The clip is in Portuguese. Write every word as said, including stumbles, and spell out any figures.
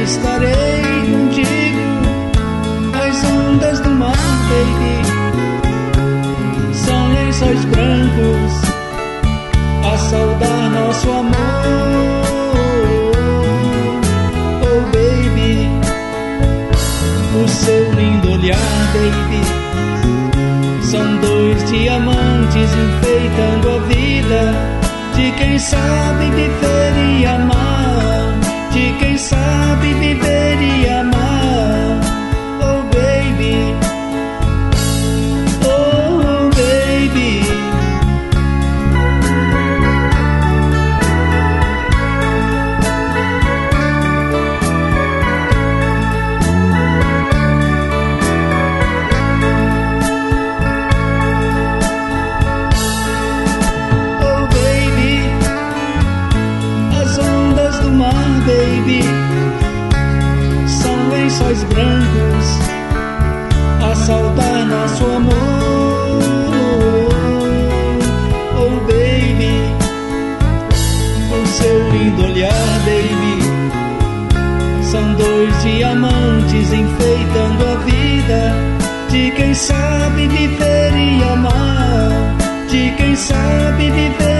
estarei contigo. As ondas do mar, baby, são lençóis brancos a saudar nosso amor. Oh baby, o seu lindo olhar, baby, são dois diamantes enfeitando a vida de quem sabe viver e amar, de quem sabe viver e amar. Oh baby, oh baby. Baby, são lençóis brancos a saudar nosso amor. Oh baby, o seu lindo olhar, baby, são dois diamantes enfeitando a vida de quem sabe viver e amar, de quem sabe viver